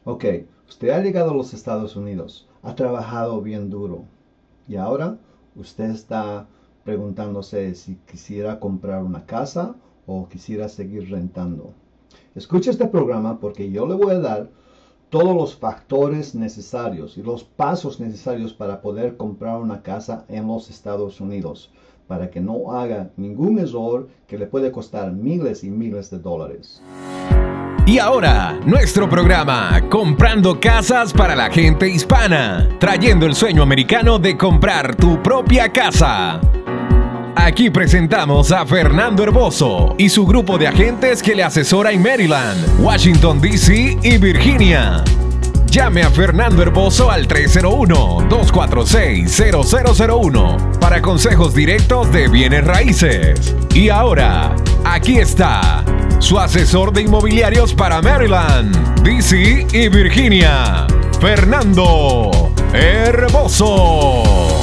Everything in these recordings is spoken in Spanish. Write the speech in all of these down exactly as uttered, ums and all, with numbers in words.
Ok, usted ha llegado a los Estados Unidos, ha trabajado bien duro y ahora usted está preguntándose si quisiera comprar una casa o quisiera seguir rentando. Escuche este programa porque yo le voy a dar todos los factores necesarios y los pasos necesarios para poder comprar una casa en los Estados Unidos, para que no haga ningún error que le puede costar miles y miles de dólares. Y ahora, nuestro programa, Comprando Casas para la Gente Hispana, trayendo el sueño americano de comprar tu propia casa. Aquí presentamos a Fernando Herboso y su grupo de agentes que le asesora en Maryland, Washington, D C y Virginia. Llame a Fernando Herboso al tres cero uno, dos cuatro seis, cero cero cero uno para consejos directos de bienes raíces. Y ahora, aquí está su asesor de inmobiliarios para Maryland, D C y Virginia, Fernando Herboso.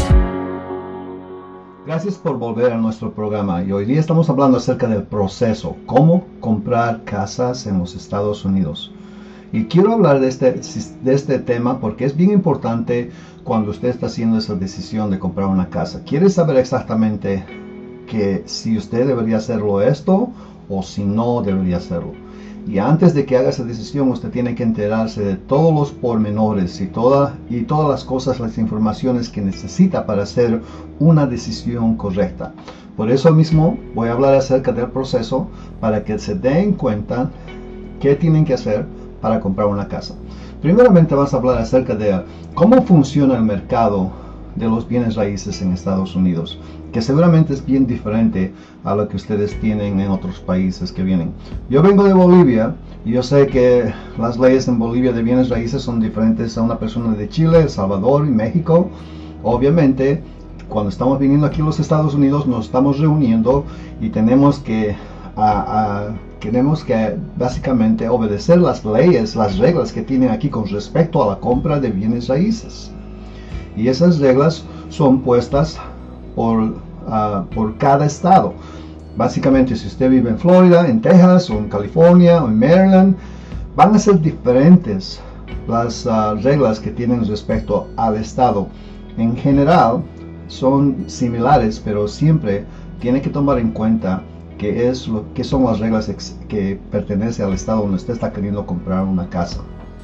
Gracias por volver a nuestro programa y hoy día estamos hablando acerca del proceso, cómo comprar casas en los Estados Unidos. Y quiero hablar de este, de este tema porque es bien importante cuando usted está haciendo esa decisión de comprar una casa. Quiere saber exactamente que si usted debería hacerlo esto o si no debería hacerlo. Y antes de que haga esa decisión, usted tiene que enterarse de todos los pormenores y, toda, y todas las cosas, las informaciones que necesita para hacer una decisión correcta. Por eso mismo voy a hablar acerca del proceso para que se den cuenta qué tienen que hacer para comprar una casa. Primeramente vamos a hablar acerca de cómo funciona el mercado de los bienes raíces en Estados Unidos, que seguramente es bien diferente a lo que ustedes tienen en otros países que vienen. Yo vengo de Bolivia y yo sé que las leyes en Bolivia de bienes raíces son diferentes a una persona de Chile, El Salvador y México. Obviamente, cuando estamos viniendo aquí a los Estados Unidos nos estamos reuniendo y tenemos que a, a, tenemos que básicamente obedecer las leyes, las reglas que tienen aquí con respecto a la compra de bienes raíces. Y esas reglas son puestas por, uh, por cada estado. Básicamente, si usted vive en Florida, en Texas, o en California, o en Maryland, van a ser diferentes las uh, reglas que tienen respecto al estado. En general, son similares, pero siempre tiene que tomar en cuenta qué es lo que son las reglas que pertenecen al estado donde usted está queriendo comprar una casa.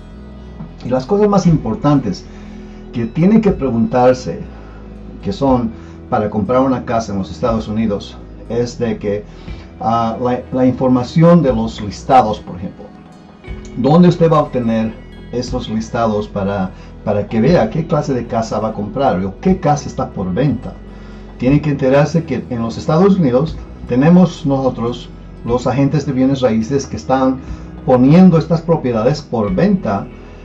Y las cosas más importantes que tiene que preguntarse, que son para comprar una casa en los Estados Unidos, es de que uh, la, la información de los listados, por ejemplo, ¿dónde usted va a obtener esos listados para, para que vea qué clase de casa va a comprar o qué casa está por venta? Tiene que enterarse que en los Estados Unidos tenemos nosotros los agentes de bienes raíces que están poniendo estas propiedades por venta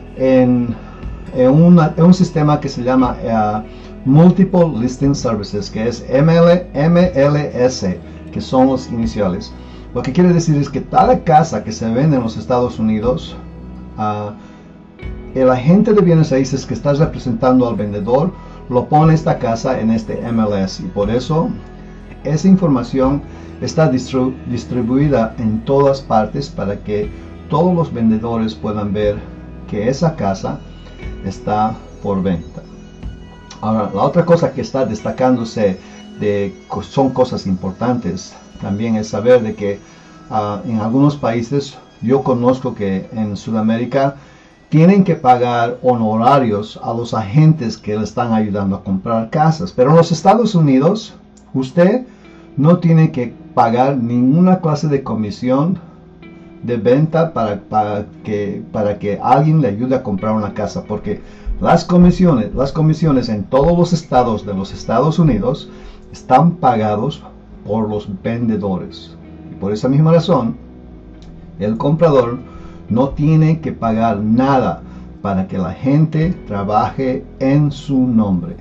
en En, una, en un sistema que se llama uh, Multiple Listing Services, que es M L, M L S, que son los iniciales. Lo que quiere decir es que cada casa que se vende en los Estados Unidos, uh, el agente de bienes raíces que está representando al vendedor lo pone esta casa en este M L S, y por eso esa información está distribu distribuida en todas partes para que todos los vendedores puedan ver que esa casa está por venta. Ahora, la otra cosa que está destacándose de son cosas importantes también es saber de que uh, en algunos países, yo conozco que en Sudamérica tienen que pagar honorarios a los agentes que le están ayudando a comprar casas, pero en los Estados Unidos usted no tiene que pagar ninguna clase de comisión de venta para, para, que, para que alguien le ayude a comprar una casa, porque las comisiones, las comisiones en todos los estados de los Estados Unidos están pagados por los vendedores. Y por esa misma razón, el comprador no tiene que pagar nada para que la gente trabaje en su nombre.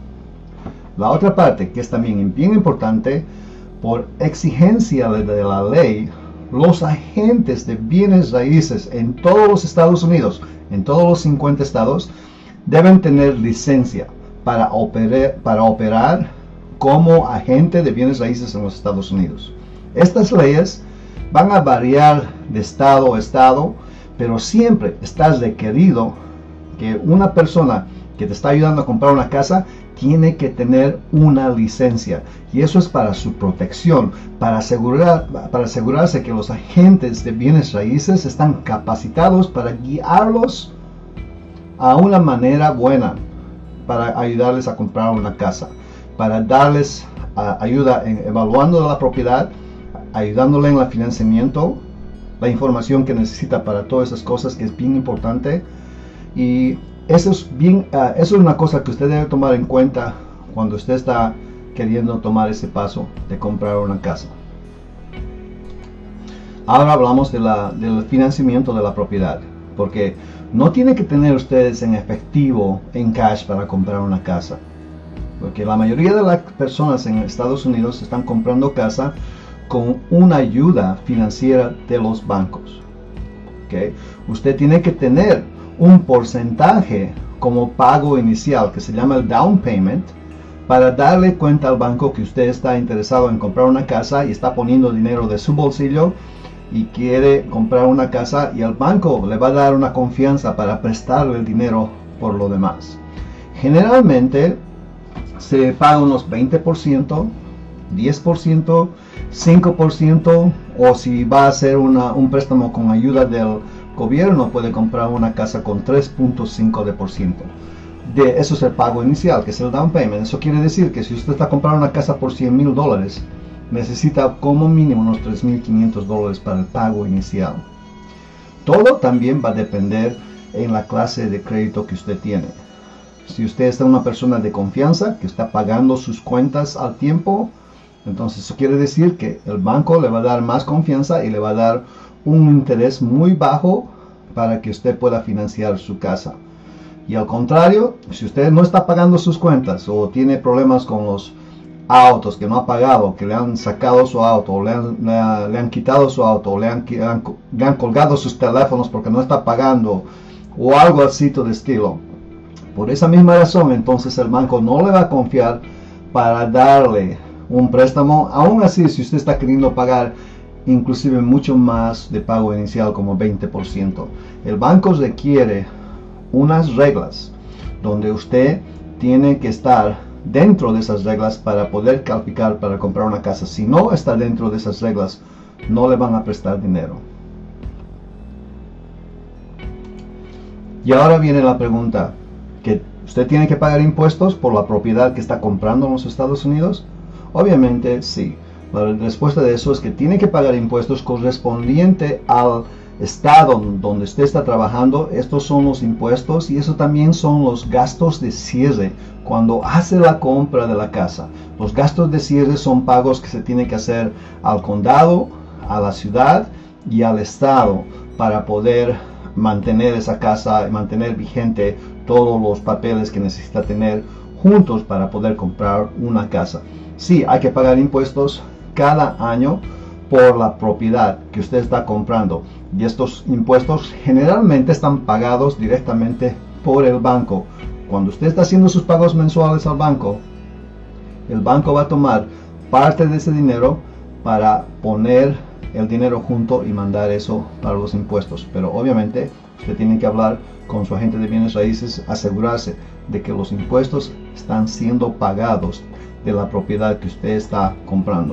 La otra parte, que es también bien importante, por exigencia de, de la ley, los agentes de bienes raíces en todos los Estados Unidos, en todos los cincuenta estados, deben tener licencia para operar, para operar como agente de bienes raíces en los Estados Unidos. Estas leyes van a variar de estado a estado, pero siempre estás requerido que una persona que te está ayudando a comprar una casa tiene que tener una licencia, y eso es para su protección, para asegurar, para asegurarse que los agentes de bienes raíces están capacitados para guiarlos a una manera buena, para ayudarles a comprar una casa, para darles uh, ayuda en evaluando la propiedad, ayudándole en el financiamiento, la información que necesita para todas esas cosas, que es bien importante. Y eso es, bien, uh, eso es una cosa que usted debe tomar en cuenta cuando usted está queriendo tomar ese paso de comprar una casa. Ahora hablamos de la, del financiamiento de la propiedad, porque no tiene que tener ustedes en efectivo, en cash, para comprar una casa, porque la mayoría de las personas en Estados Unidos están comprando casa con una ayuda financiera de los bancos. ¿Okay? Usted tiene que tener un porcentaje como pago inicial, que se llama el down payment, para darle cuenta al banco que usted está interesado en comprar una casa y está poniendo dinero de su bolsillo y quiere comprar una casa, y el banco le va a dar una confianza para prestarle el dinero por lo demás. Generalmente se paga unos veinte por ciento, diez por ciento, cinco por ciento, o si va a hacer una, un préstamo con ayuda del gobierno, puede comprar una casa con tres punto cinco por ciento. De eso es el pago inicial, que es el down payment. Eso quiere decir que si usted está comprando una casa por cien mil dólares, necesita como mínimo unos tres mil quinientos dólares para el pago inicial. Todo también va a depender en la clase de crédito que usted tiene. Si usted es una persona de confianza, que está pagando sus cuentas al tiempo, entonces eso quiere decir que el banco le va a dar más confianza y le va a dar un interés muy bajo para que usted pueda financiar su casa. Y al contrario, si usted no está pagando sus cuentas o tiene problemas con los autos que no ha pagado, que le han sacado su auto, o le han, le, le han quitado su auto, o le han, le, han, le han colgado sus teléfonos porque no está pagando, o algo así de estilo, por esa misma razón, entonces el banco no le va a confiar para darle un préstamo, aún así si usted está queriendo pagar inclusive mucho más de pago inicial, como veinte por ciento. El banco requiere unas reglas donde usted tiene que estar dentro de esas reglas para poder calificar para comprar una casa. Si no está dentro de esas reglas, no le van a prestar dinero. Y ahora viene la pregunta, ¿que usted tiene que pagar impuestos por la propiedad que está comprando en los Estados Unidos? Obviamente sí. La respuesta de eso es que tiene que pagar impuestos correspondiente al estado donde usted está trabajando. Estos son los impuestos, y eso también son los gastos de cierre cuando hace la compra de la casa. Los gastos de cierre son pagos que se tienen que hacer al condado, a la ciudad y al estado para poder mantener esa casa y mantener vigente todos los papeles que necesita tener juntos para poder comprar una casa. Sí, hay que pagar impuestos cada año por la propiedad que usted está comprando, y estos impuestos generalmente están pagados directamente por el banco. Cuando usted está haciendo sus pagos mensuales al banco, el banco va a tomar parte de ese dinero para poner el dinero junto y mandar eso para los impuestos. Pero obviamente usted tiene que hablar con su agente de bienes raíces, asegurarse de que los impuestos están siendo pagados de la propiedad que usted está comprando.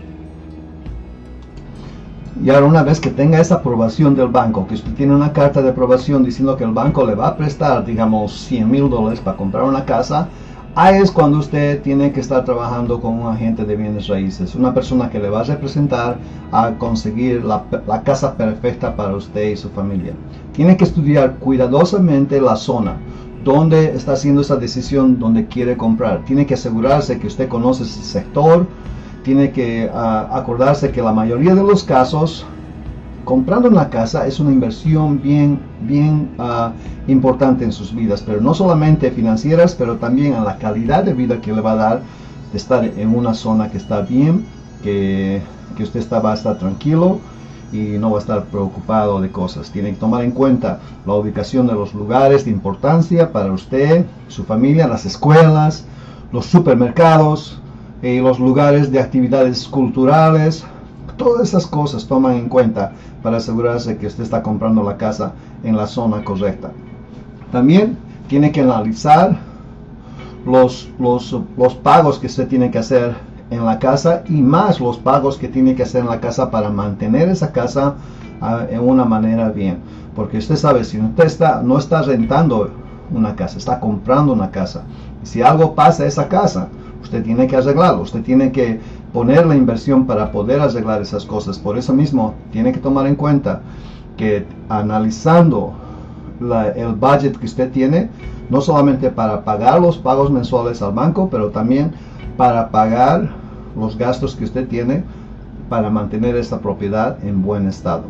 Y ahora, una vez que tenga esa aprobación del banco, que usted tiene una carta de aprobación diciendo que el banco le va a prestar, digamos, cien mil dólares para comprar una casa, ahí es cuando usted tiene que estar trabajando con un agente de bienes raíces, una persona que le va a representar a conseguir la, la casa perfecta para usted y su familia. Tiene que estudiar cuidadosamente la zona donde está haciendo esa decisión, donde quiere comprar. Tiene que asegurarse que usted conoce ese sector. Tiene que uh, acordarse que la mayoría de los casos, comprando una casa es una inversión bien, bien uh, importante en sus vidas, pero no solamente financieras, pero también en la calidad de vida que le va a dar de estar en una zona que está bien, que, que usted está, va a estar tranquilo y no va a estar preocupado de cosas. Tiene que tomar en cuenta la ubicación de los lugares de importancia para usted, su familia, las escuelas, los supermercados, y los lugares de actividades culturales, Todas esas cosas toman en cuenta para asegurarse que usted está comprando la casa en la zona correcta. También tiene que analizar los, los, los pagos que usted tiene que hacer en la casa y más los pagos que tiene que hacer en la casa para mantener esa casa uh, en una manera bien. Porque usted sabe, si usted está, no está rentando una casa, está comprando una casa. Y si algo pasa a esa casa, usted tiene que arreglarlo, usted tiene que poner la inversión para poder arreglar esas cosas. Por eso mismo, tiene que tomar en cuenta que analizando la, el budget que usted tiene, no solamente para pagar los pagos mensuales al banco, pero también para pagar los gastos que usted tiene para mantener esta propiedad en buen estado.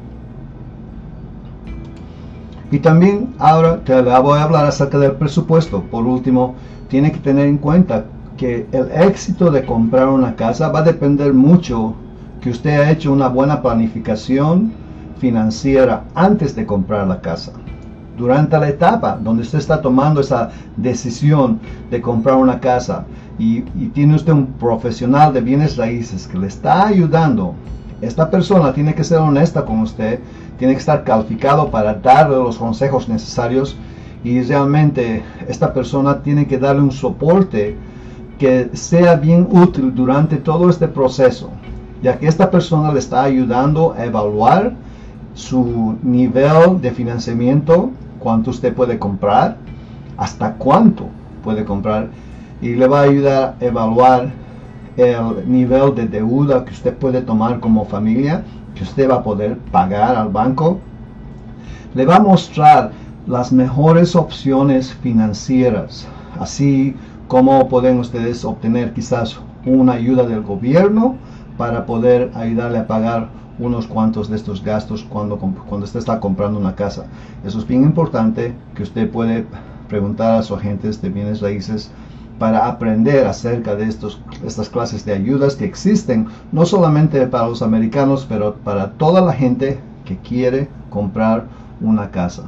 Y también ahora te voy a hablar acerca del presupuesto. Por último, tiene que tener en cuenta que el éxito de comprar una casa va a depender mucho que usted ha hecho una buena planificación financiera antes de comprar la casa. Durante la etapa donde usted está tomando esa decisión de comprar una casa y, y tiene usted un profesional de bienes raíces que le está ayudando, esta persona tiene que ser honesta con usted, tiene que estar calificado para darle los consejos necesarios y realmente esta persona tiene que darle un soporte que sea bien útil durante todo este proceso, ya que esta persona le está ayudando a evaluar su nivel de financiamiento, cuánto usted puede comprar, hasta cuánto puede comprar, y le va a ayudar a evaluar el nivel de deuda que usted puede tomar como familia, que usted va a poder pagar al banco. Le va a mostrar las mejores opciones financieras, así como pueden ustedes obtener quizás una ayuda del gobierno para poder ayudarle a pagar unos cuantos de estos gastos cuando, cuando usted está comprando una casa. Eso es bien importante, que usted puede preguntar a sus agentes de bienes raíces para aprender acerca de estos, estas clases de ayudas que existen, no solamente para los americanos, pero para toda la gente que quiere comprar una casa.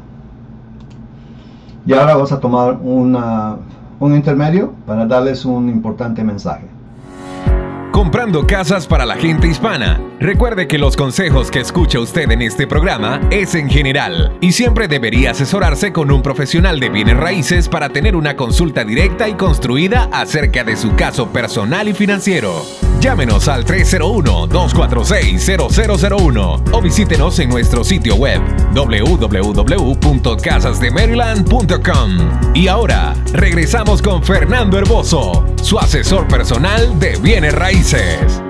Y ahora vamos a tomar una, un intermedio para darles un importante mensaje. Comprando casas para la gente hispana. Recuerde que los consejos que escucha usted en este programa es en general y siempre debería asesorarse con un profesional de bienes raíces para tener una consulta directa y construida acerca de su caso personal y financiero. Llámenos al tres cero uno, dos cuatro seis, cero cero cero uno o visítenos en nuestro sitio web doble u doble u doble u punto casas de maryland punto com. Y ahora regresamos con Fernando Herboso, su asesor personal de bienes raíces.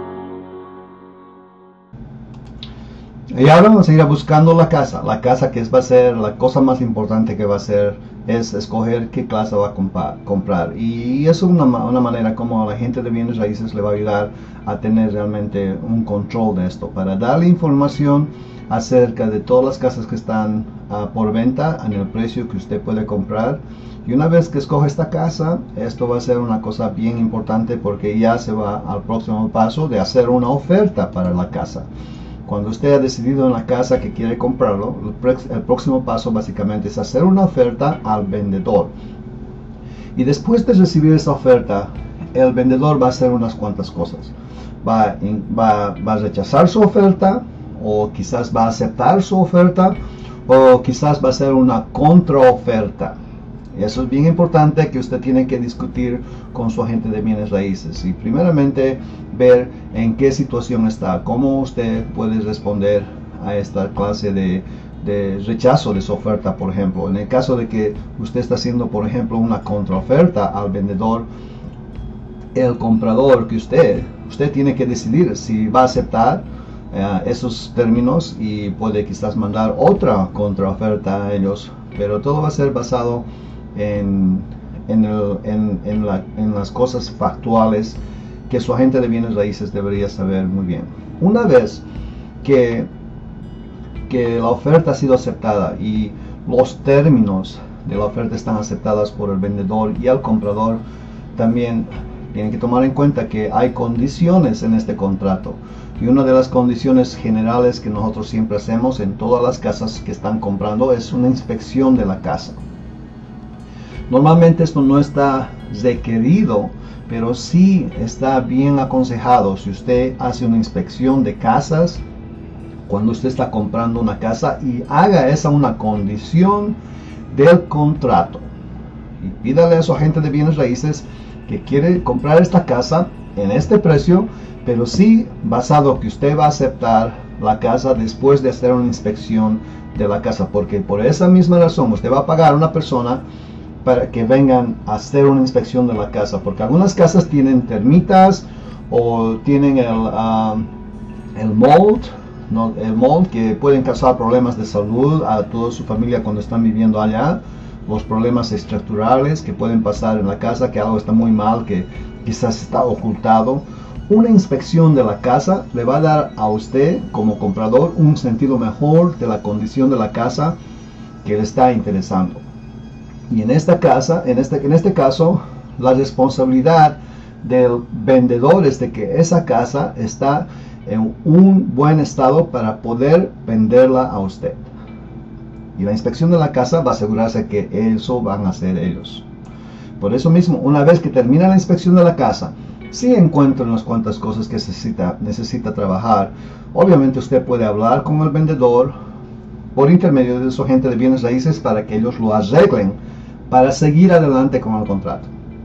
Y ahora vamos a ir a buscando la casa. La casa que va a ser la cosa más importante que va a ser es escoger qué casa va a comprar. Y eso es una, una manera como la gente de bienes raíces le va a ayudar a tener realmente un control de esto, para darle información acerca de todas las casas que están uh, por venta en el precio que usted puede comprar. Y una vez que escoge esta casa, esto va a ser una cosa bien importante, porque ya se va al próximo paso de hacer una oferta para la casa. Cuando usted ha decidido en la casa que quiere comprarlo, el, el próximo paso básicamente es hacer una oferta al vendedor. Y después de recibir esa oferta, el vendedor va a hacer unas cuantas cosas. Va, in, va, va a rechazar su oferta, o quizás va a aceptar su oferta, o quizás va a hacer una contraoferta. Eso es bien importante, que usted tiene que discutir con su agente de bienes raíces y primeramente ver en qué situación está, cómo usted puede responder a esta clase de, de rechazo de su oferta. Por ejemplo, en el caso de que usted está haciendo, por ejemplo, una contraoferta al vendedor, el comprador que usted, usted tiene que decidir si va a aceptar uh, esos términos, y puede quizás mandar otra contraoferta a ellos, pero todo va a ser basado En, en, el, en, en, la, en las cosas factuales que su agente de bienes raíces debería saber muy bien. Una vez que, que la oferta ha sido aceptada y los términos de la oferta están aceptadas por el vendedor y el comprador, también tienen que tomar en cuenta que hay condiciones en este contrato. Y una de las condiciones generales que nosotros siempre hacemos en todas las casas que están comprando es una inspección de la casa. Normalmente esto no está requerido, pero sí está bien aconsejado si usted hace una inspección de casas cuando usted está comprando una casa, y haga esa una condición del contrato. Y pídale a su agente de bienes raíces que quiere comprar esta casa en este precio, pero sí basado que usted va a aceptar la casa después de hacer una inspección de la casa, porque por esa misma razón usted va a pagar a una persona para que vengan a hacer una inspección de la casa, porque algunas casas tienen termitas o tienen el, uh, el mold, ¿no? el mold que pueden causar problemas de salud a toda su familia cuando están viviendo allá, los problemas estructurales que pueden pasar en la casa, que algo está muy mal, que quizás está ocultado. Una inspección de la casa le va a dar a usted como comprador un sentido mejor de la condición de la casa que le está interesando. Y en esta casa, en este, en este caso, la responsabilidad del vendedor es de que esa casa está en un buen estado para poder venderla a usted. Y la inspección de la casa va a asegurarse que eso van a hacer ellos. Por eso mismo, una vez que termina la inspección de la casa, si encuentra unas cuantas cosas que necesita, necesita trabajar, obviamente usted puede hablar con el vendedor por intermedio de su agente de bienes raíces para que ellos lo arreglen para seguir adelante con el contrato.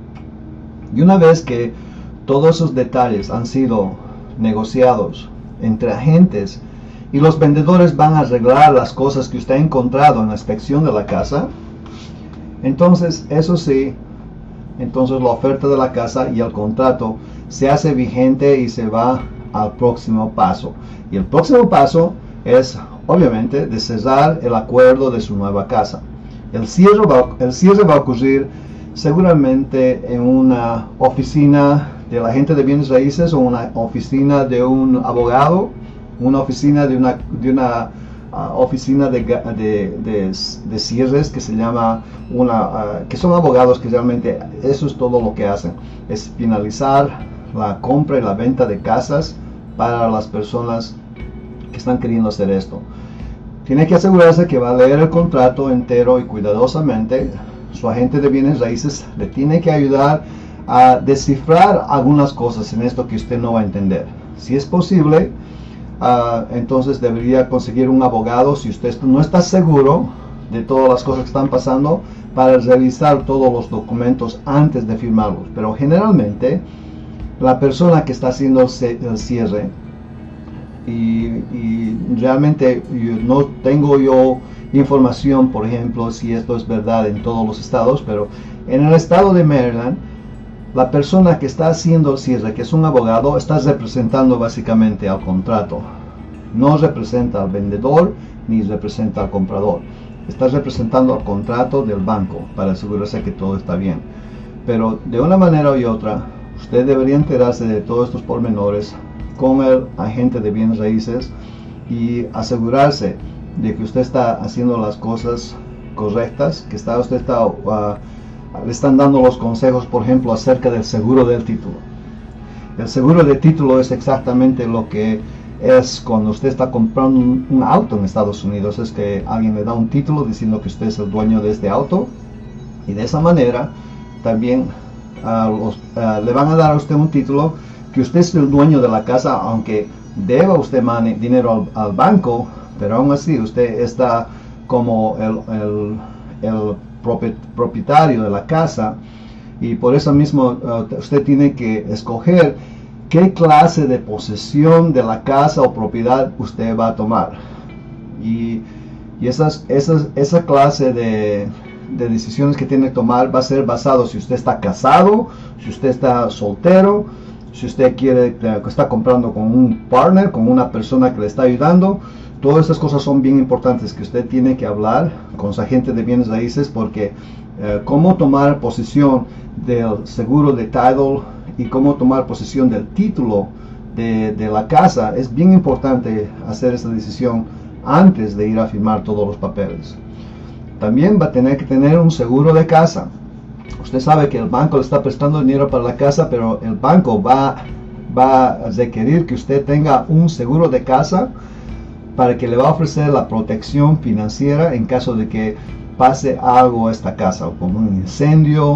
Y una vez que todos esos detalles han sido negociados entre agentes y los vendedores van a arreglar las cosas que usted ha encontrado en la inspección de la casa, entonces eso sí, entonces la oferta de la casa y el contrato se hace vigente y se va al próximo paso. Y el próximo paso es obviamente de cerrar el acuerdo de su nueva casa. El cierre va, el cierre va a ocurrir seguramente en una oficina del agente de bienes raíces o una oficina de un abogado, una oficina de una, de una uh, oficina de, de, de, de cierres que se llama una, uh, que son abogados que realmente eso es todo lo que hacen, es finalizar la compra y la venta de casas para las personas que están queriendo hacer esto. Tiene que asegurarse que va a leer el contrato entero y cuidadosamente. Su agente de bienes raíces le tiene que ayudar a descifrar algunas cosas en esto que usted no va a entender. Si es posible, uh, entonces debería conseguir un abogado si usted no está seguro de todas las cosas que están pasando, para revisar todos los documentos antes de firmarlos. Pero generalmente la persona que está haciendo el cierre, y, y realmente yo, no tengo yo información, por ejemplo, si esto es verdad en todos los estados, pero en el estado de Maryland, la persona que está haciendo el cierre, que es un abogado, está representando básicamente al contrato. No representa al vendedor ni representa al comprador. Está representando al contrato del banco para asegurarse que todo está bien. Pero de una manera u otra, usted debería enterarse de todos estos pormenores con el agente de bienes raíces y asegurarse de que usted está haciendo las cosas correctas, que está, usted está, uh, le están dando los consejos, por ejemplo, acerca del seguro del título. El seguro de título es exactamente lo que es cuando usted está comprando un, un auto en Estados Unidos. Es que alguien le da un título diciendo que usted es el dueño de este auto, y de esa manera también uh, los, uh, le van a dar a usted un título que usted es el dueño de la casa, aunque deba usted dinero al, al banco, pero aún así usted está como el, el, el propietario de la casa, y por eso mismo uh, usted tiene que escoger qué clase de posesión de la casa o propiedad usted va a tomar. Y, y esas, esas, esa clase de, de decisiones que tiene que tomar va a ser basado si usted está casado, si usted está soltero, si usted quiere, está comprando con un partner, con una persona que le está ayudando. Todas estas cosas son bien importantes que usted tiene que hablar con su agente de bienes raíces, porque eh, cómo tomar posesión del seguro de title y cómo tomar posesión del título de, de la casa, es bien importante hacer esta decisión antes de ir a firmar todos los papeles. También va a tener que tener un seguro de casa. Usted sabe que el banco le está prestando dinero para la casa, pero el banco va, va a requerir que usted tenga un seguro de casa para que le va a ofrecer la protección financiera en caso de que pase algo a esta casa, como un incendio,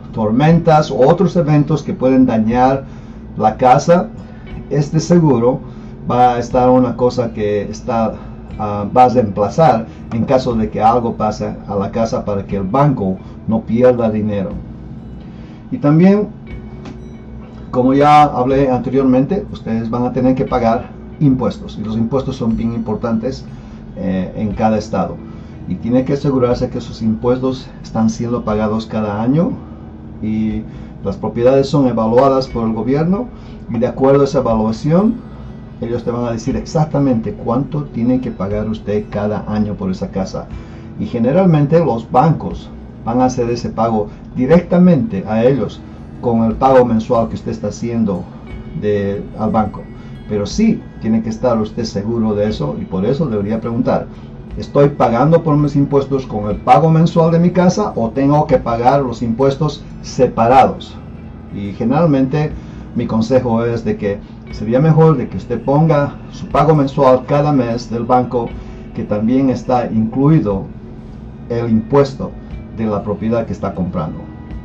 tormentas u otros eventos que pueden dañar la casa, este seguro va a estar una cosa que está, uh, va a reemplazar en caso de que algo pase a la casa para que el banco no pierda dinero. Y también, como ya hablé anteriormente, ustedes van a tener que pagar impuestos, y los impuestos son bien importantes eh, en cada estado, y tiene que asegurarse que sus impuestos están siendo pagados cada año, y las propiedades son evaluadas por el gobierno, y de acuerdo a esa evaluación ellos te van a decir exactamente cuánto tiene que pagar usted cada año por esa casa. Y generalmente los bancos van a hacer ese pago directamente a ellos con el pago mensual que usted está haciendo de, al banco. Pero sí tiene que estar usted seguro de eso, y por eso debería preguntar: ¿estoy pagando por mis impuestos con el pago mensual de mi casa o tengo que pagar los impuestos separados? Y generalmente mi consejo es de que sería mejor de que usted ponga su pago mensual cada mes del banco, que también está incluido el impuesto de la propiedad que está comprando.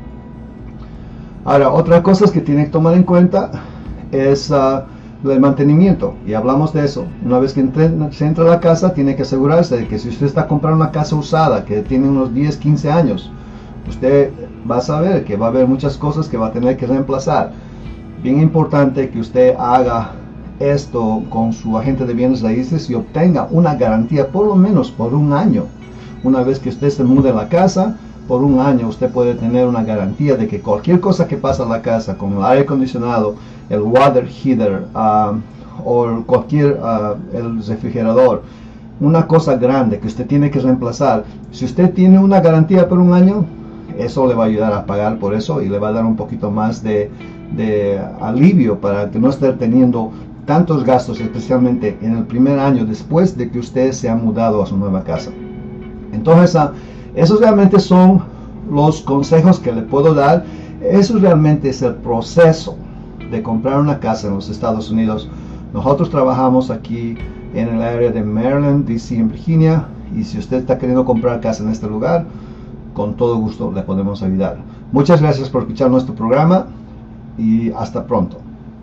Ahora, otra cosa que tiene que tomar en cuenta es uh, el mantenimiento, y hablamos de eso. Una vez que entre, se entra a la casa, tiene que asegurarse de que si usted está comprando una casa usada que tiene unos diez, quince años, usted va a saber que va a haber muchas cosas que va a tener que reemplazar. Bien importante que usted haga esto con su agente de bienes raíces y obtenga una garantía por lo menos por un año. Una vez que usted se mude a la casa, por un año usted puede tener una garantía de que cualquier cosa que pasa en la casa, como el aire acondicionado, el water heater uh, o cualquier uh, el refrigerador, una cosa grande que usted tiene que reemplazar, si usted tiene una garantía por un año, eso le va a ayudar a pagar por eso, y le va a dar un poquito más de, de alivio para que no esté teniendo tantos gastos, especialmente en el primer año después de que usted se ha mudado a su nueva casa. Entonces, uh, esos realmente son los consejos que le puedo dar. Eso realmente es el proceso de comprar una casa en los Estados Unidos. Nosotros trabajamos aquí en el área de Maryland, D C, en Virginia, y si usted está queriendo comprar casa en este lugar, con todo gusto le podemos ayudar. Muchas gracias por escuchar nuestro programa, y hasta pronto.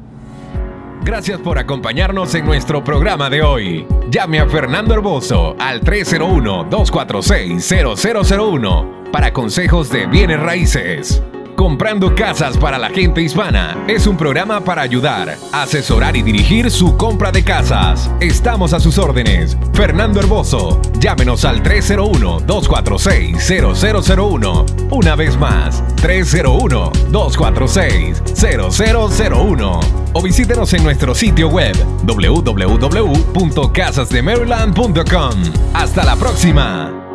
Gracias por acompañarnos en nuestro programa de hoy. Llame a Fernando Herboso al tres cero uno, dos cuatro seis, cero cero cero uno para consejos de bienes raíces. Comprando Casas para la Gente Hispana es un programa para ayudar, asesorar y dirigir su compra de casas. Estamos a sus órdenes. Fernando Herboso. Llámenos al tres cero uno, dos cuatro seis, cero cero cero uno. Una vez más, tres cero uno, dos cuatro seis, cero cero cero uno. O visítenos en nuestro sitio web w w w punto casas de maryland punto com. Hasta la próxima.